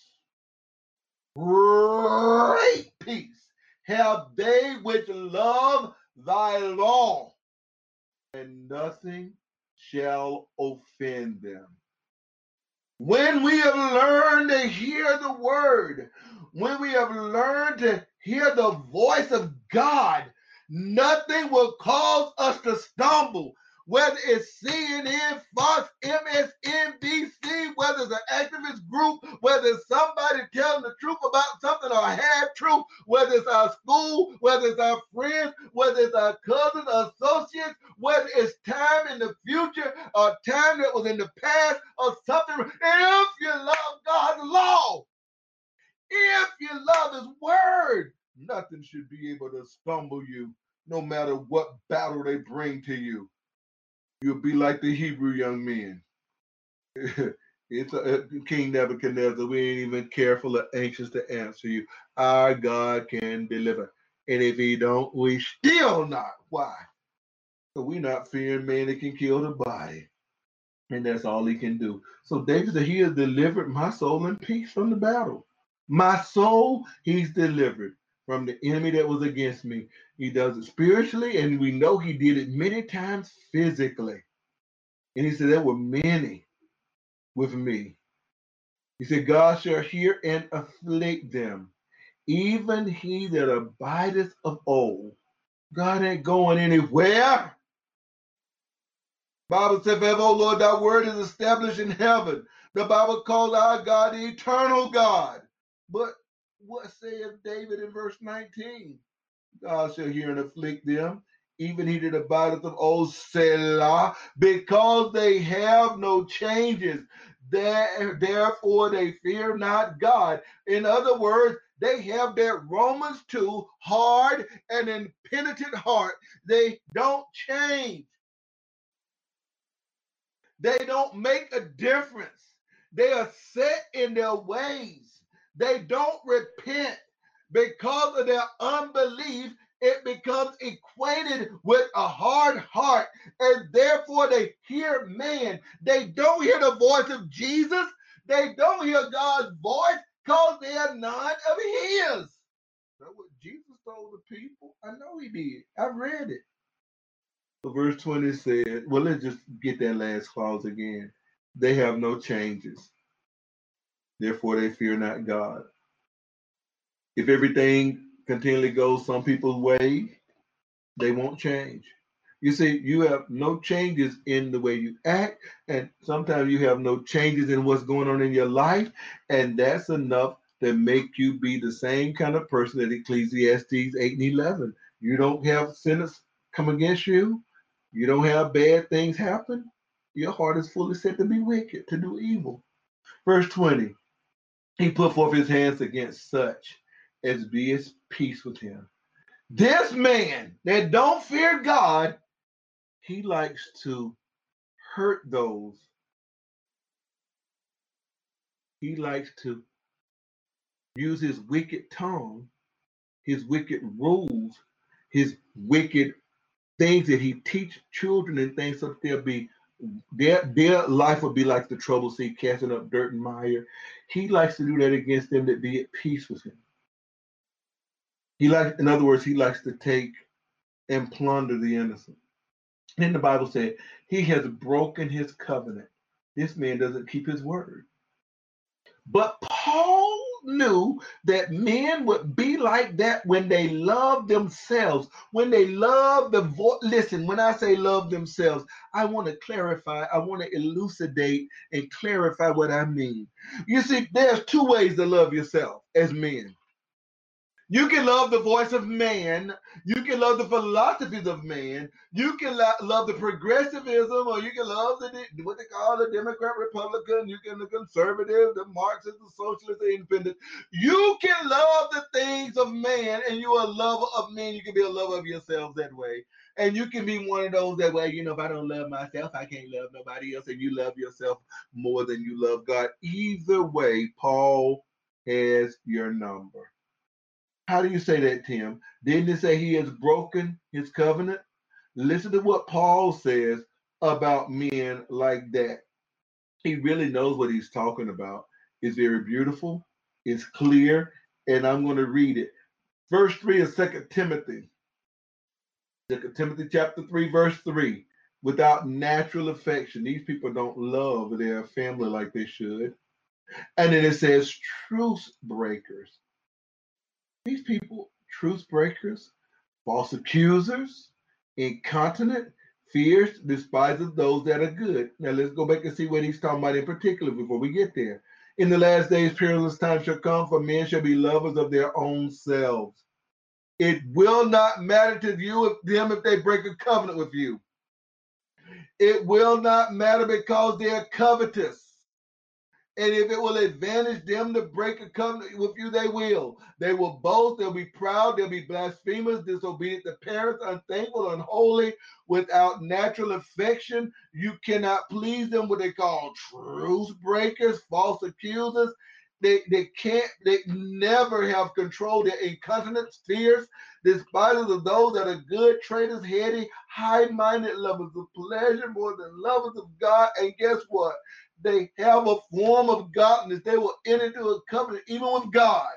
great peace have they which love thy law, and nothing shall offend them. When we have learned to hear the word, when we have learned to hear the voice of God, nothing will cause us to stumble. Whether it's C N N, Fox, M S N B C, whether it's an activist group, whether it's somebody telling the truth about something or half truth, whether it's our school, whether it's our friends, whether it's our cousins, associates, whether it's time in the future or time that was in the past or something. If you love God's law, if you love his word, nothing should be able to stumble you, no matter what battle they bring to you. You'll be like the Hebrew young men. It's a, King Nebuchadnezzar. We ain't even careful or anxious to answer you. Our God can deliver. And if he don't, we still not. Why? Because we're not fearing man that can kill the body. And that's all he can do. So David said, he has delivered my soul in peace from the battle. My soul, he's delivered from the enemy that was against me. He does it spiritually, and we know he did it many times physically. And he said, there were many with me. He said, God shall hear and afflict them, even he that abideth of old. God ain't going anywhere. Bible said, oh Lord, thy word is established in heaven. The Bible calls our God the eternal God. But what saith David in verse nineteen? God shall hear and afflict them, even he that abideth of old, Selah, because they have no changes. There, therefore they fear not God. In other words, they have their Romans two hard and impenitent heart. They don't change. They don't make a difference. They are set in their ways. They don't repent. Because of their unbelief, it becomes equated with a hard heart, and therefore they hear man. They don't hear the voice of Jesus. They don't hear God's voice because they are none of his. That's what Jesus told the people. I know he did. I read it. So verse twenty said, well, let's just get that last clause again. They have no changes. Therefore they fear not God. If everything continually goes some people's way, they won't change. You see, you have no changes in the way you act, and sometimes you have no changes in what's going on in your life, and that's enough to make you be the same kind of person that Ecclesiastes eight and eleven. You don't have sinners come against you. You don't have bad things happen. Your heart is fully set to be wicked, to do evil. Verse twenty, he put forth his hands against such as be at peace with him. This man that don't fear God, he likes to hurt those. He likes to use his wicked tongue, his wicked rules, his wicked things that he teach children and things so that they'll be their their life will be like the troubled sea, casting up dirt and mire. He likes to do that against them that be at peace with him. He likes, in other words, he likes to take and plunder the innocent. Then the Bible said he has broken his covenant. This man doesn't keep his word. But Paul knew that men would be like that when they love themselves, when they love the voice. Listen, when I say love themselves, I want to clarify, I want to elucidate and clarify what I mean. You see, there's two ways to love yourself as men. You can love the voice of man. You can love the philosophies of man. You can lo- love the progressivism, or you can love the what they call the Democrat, Republican. You can the conservative, the Marxist, the socialist, the independent. You can love the things of man, and you are a lover of men. You can be a lover of yourself that way, and you can be one of those that way. You know, if I don't love myself, I can't love nobody else, and you love yourself more than you love God. Either way, Paul has your number. How do you say that, Tim? Didn't it say he has broken his covenant? Listen to what Paul says about men like that. He really knows what he's talking about. It's very beautiful. It's clear. And I'm going to read it. Verse three of Second Timothy. Second Timothy chapter three, verse three. Without natural affection, these people don't love their family like they should. And then it says truce breakers. These people, truce breakers, false accusers, incontinent, fierce, despisers those that are good. Now let's go back and see what he's talking about in particular before we get there. In the last days, perilous times shall come, for men shall be lovers of their own selves. It will not matter to you if them if they break a covenant with you. It will not matter because they're covetous. And if it will advantage them to break a covenant with you, they will. They will boast, they'll be proud, they'll be blasphemers, disobedient to parents, unthankful, unholy, without natural affection. You cannot please them, what they call truce breakers, false accusers. They they can't, they never have control. They're incontinent, fierce, despisers of those that are good, traitors, heady, high-minded, lovers of pleasure more than lovers of God. And guess what? They have a form of godliness. They will enter into a covenant even with God,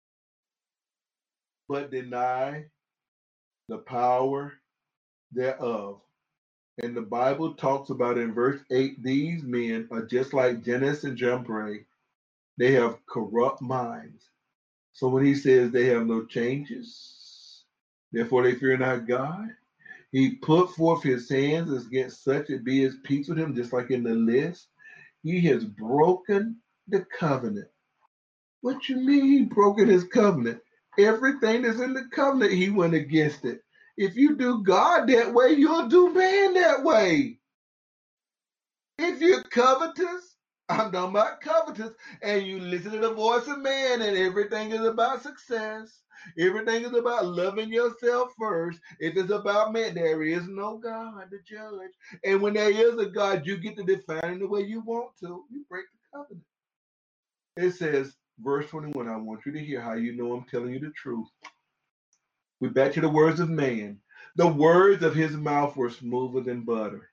but deny the power thereof. And the Bible talks about in verse eight, these men are just like Jannes and Jambres. They have corrupt minds. So when he says they have no changes, therefore they fear not God, he put forth his hands against such as be at peace with him, just like in the list. He has broken the covenant. What you mean he broken his covenant? Everything that's in the covenant, he went against it. If you do God that way, you'll do man that way. If you're covetous, I'm talking about covetous, and you listen to the voice of man, and everything is about success. Everything is about loving yourself first. If it's about man, there is no God to judge. And when there is a God, you get to define it the way you want to. You break the covenant. It says, verse twenty-one, I want you to hear how you know I'm telling you the truth. We're back to the words of man. The words of his mouth were smoother than butter.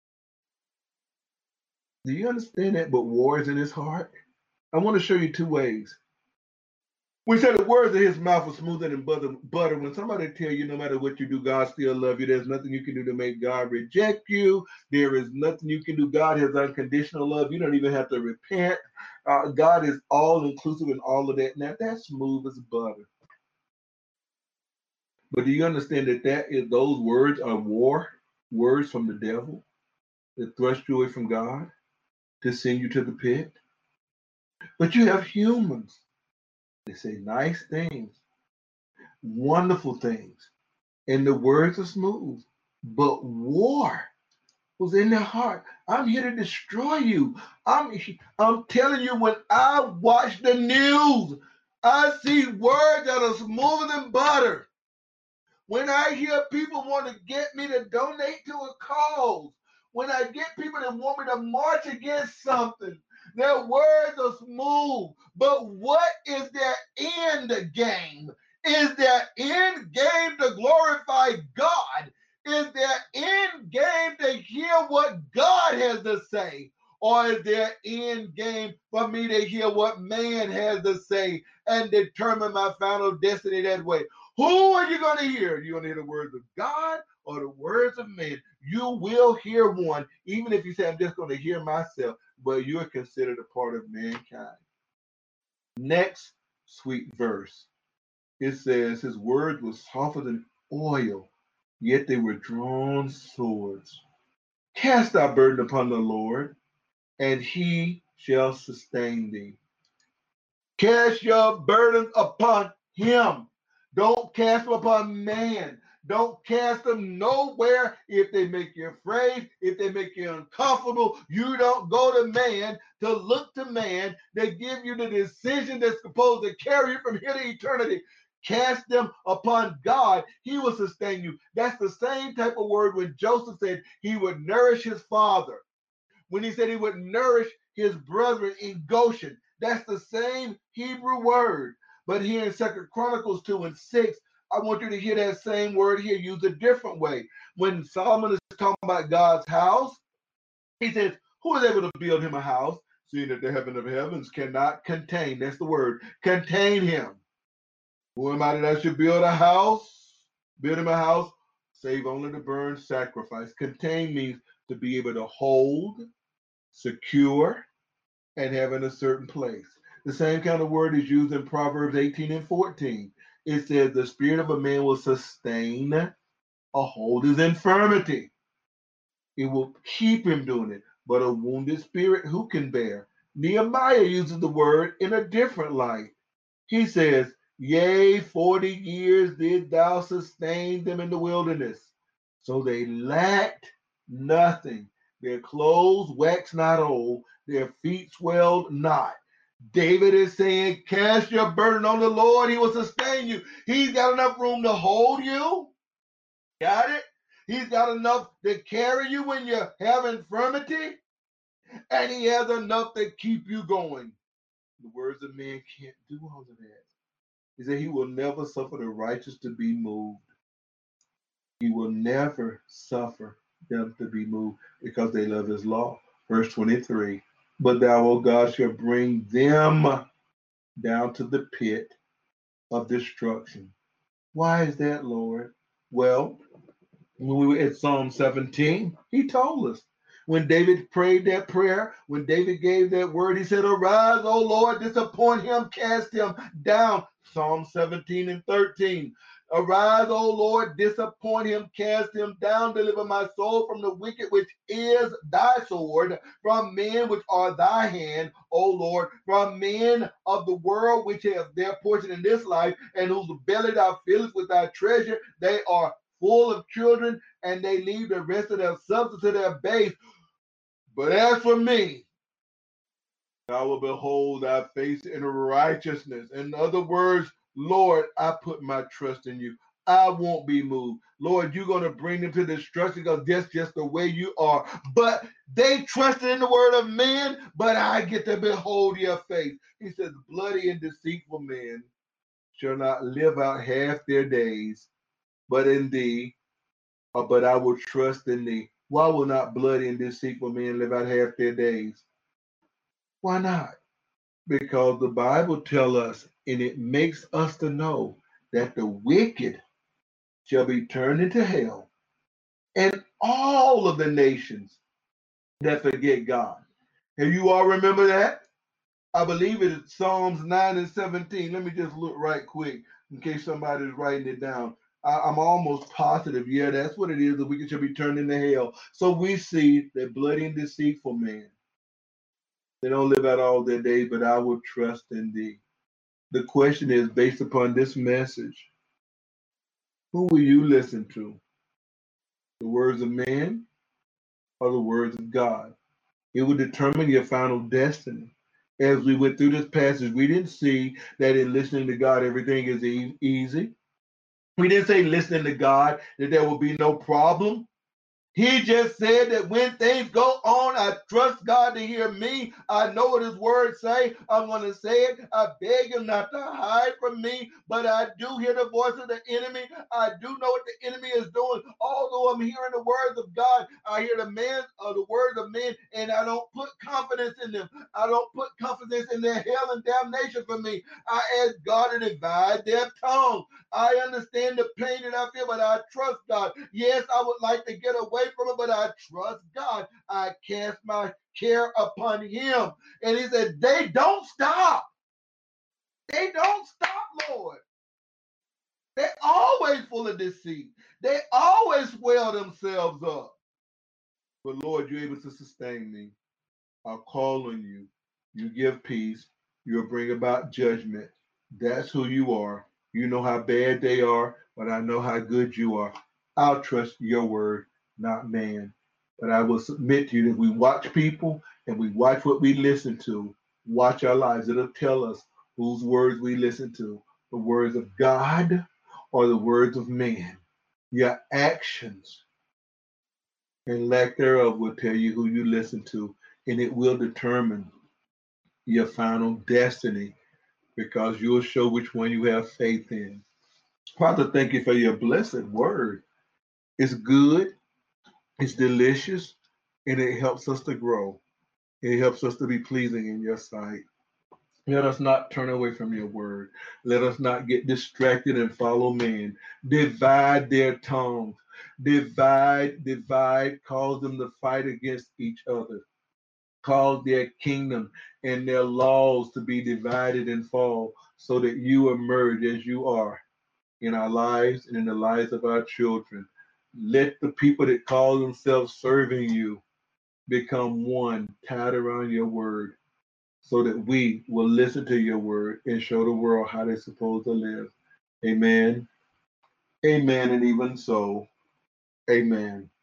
Do you understand that? But war is in his heart. I want to show you two ways. We said the words of his mouth was smoother than butter. butter. When somebody tell you no matter what you do, God still love you, there's nothing you can do to make God reject you. There is nothing you can do. God has unconditional love. You don't even have to repent. Uh, God is all inclusive in all of that. Now that's smooth as butter. But do you understand that that is those words are war, words from the devil that thrust you away from God, to send you to the pit? But you have humans. They say nice things, wonderful things, and the words are smooth. But war was in their heart. I'm here to destroy you. I'm, I'm telling you, when I watch the news, I see words that are smoother than butter. When I hear people want to get me to donate to a cause, when I get people that want me to march against something, their words are smooth. But what is their end game? Is their end game to glorify God? Is their end game to hear what God has to say? Or is their end game for me to hear what man has to say and determine my final destiny that way? Who are you going to hear? You're going to hear the words of God or the words of men? You will hear one, even if you say, I'm just going to hear myself, but you are considered a part of mankind. Next sweet verse. It says, his word was softer than oil, yet they were drawn swords. Cast thy burden upon the Lord, and he shall sustain thee. Cast your burdens upon him. Don't cast them upon man. Don't cast them nowhere. If they make you afraid, if they make you uncomfortable, you don't go to man to look to man. They give you the decision that's supposed to carry you from here to eternity. Cast them upon God. He will sustain you. That's the same type of word when Joseph said he would nourish his father. When he said he would nourish his brethren in Goshen. That's the same Hebrew word. But here in Second Chronicles two and six, I want you to hear that same word here used a different way. When Solomon is talking about God's house, he says, who is able to build him a house, seeing that the heaven of heavens cannot contain, that's the word, contain him. Who am I that I should build a house? Build him a house, save only the burnt sacrifice. Contain means to be able to hold, secure, and have in a certain place. The same kind of word is used in Proverbs eighteen and fourteen. It says, the spirit of a man will sustain or hold his infirmity. It will keep him doing it. But a wounded spirit, who can bear? Nehemiah uses the word in a different light. He says, yea, forty years did thou sustain them in the wilderness. So they lacked nothing. Their clothes waxed not old, their feet swelled not. David is saying, cast your burden on the Lord, he will sustain you. He's got enough room to hold you. Got it? He's got enough to carry you when you have infirmity. And he has enough to keep you going. The words of men can't do all of that. He said he will never suffer the righteous to be moved. He will never suffer them to be moved because they love his law. Verse twenty-three, but thou, O God, shall bring them down to the pit of destruction. Why is that, Lord? Well, when we were at Psalm seventeen, he told us. When David prayed that prayer, when David gave that word, he said, arise, O Lord, disappoint him, cast him down. Psalm seventeen and thirteen. Arise, O Lord, disappoint him, cast him down, deliver my soul from the wicked, which is thy sword, from men which are thy hand, O Lord, from men of the world which have their portion in this life, and whose belly thou fillest with thy treasure. They are full of children, and they leave the rest of their substance to their base. But as for me, I will behold thy face in righteousness. In other words, Lord, I put my trust in you. I won't be moved. Lord, you're going to bring them to destruction because that's just the way you are. But they trusted in the word of man, but I get to behold your face. He says, bloody and deceitful men shall not live out half their days, but in thee, or but I will trust in thee. Why will not bloody and deceitful men live out half their days? Why not? Because the Bible tells us, and it makes us to know that the wicked shall be turned into hell, and all of the nations that forget God. And you all remember that? I believe it is Psalms nine and seventeen. Let me just look right quick in case somebody's writing it down. I, I'm almost positive. Yeah, that's what it is. The wicked shall be turned into hell. So we see that bloody and deceitful man, they don't live out all their days, but I will trust in thee. The question is, based upon this message, who will you listen to? The words of man or the words of God. It will determine your final destiny. As we went through this passage, we didn't see that in listening to God, everything is e- easy. We didn't say listening to God that there will be no problem. He just said that when things go on, I trust God to hear me. I know what his words say. I'm going to say it. I beg him not to hide from me, but I do hear the voice of the enemy. I do know what the enemy is doing. Although I'm hearing the words of God, I hear the man of uh, the words of men, and I don't put confidence in them. I don't put confidence in their hell and damnation for me. I ask God to divide their tongue. I understand the pain that I feel, but I trust God. Yes, I would like to get away from it, but I trust God. I cast my care upon him. And he said, they don't stop. They don't stop, Lord. They're always full of deceit. They always swell themselves up. But Lord, you're able to sustain me. I'll call on you. You give peace. You'll bring about judgment. That's who you are. You know how bad they are, but I know how good you are. I'll trust your word, not man. But I will submit to you that we watch people and we watch what we listen to. Watch our lives. It'll tell us whose words we listen to, the words of God or the words of man. Your actions and lack thereof will tell you who you listen to, and it will determine your final destiny because you'll show which one you have faith in. Father, thank you for your blessed word. It's good, it's delicious, and it helps us to grow. It helps us to be pleasing in your sight. Let us not turn away from your word. Let us not get distracted and follow men. Divide their tongues. Divide, divide, cause them to fight against each other. Cause their kingdom and their laws to be divided and fall so that you emerge as you are in our lives and in the lives of our children. Let the people that call themselves serving you become one, tied around your word, so that we will listen to your word and show the world how they're supposed to live. Amen. Amen. And even so, amen.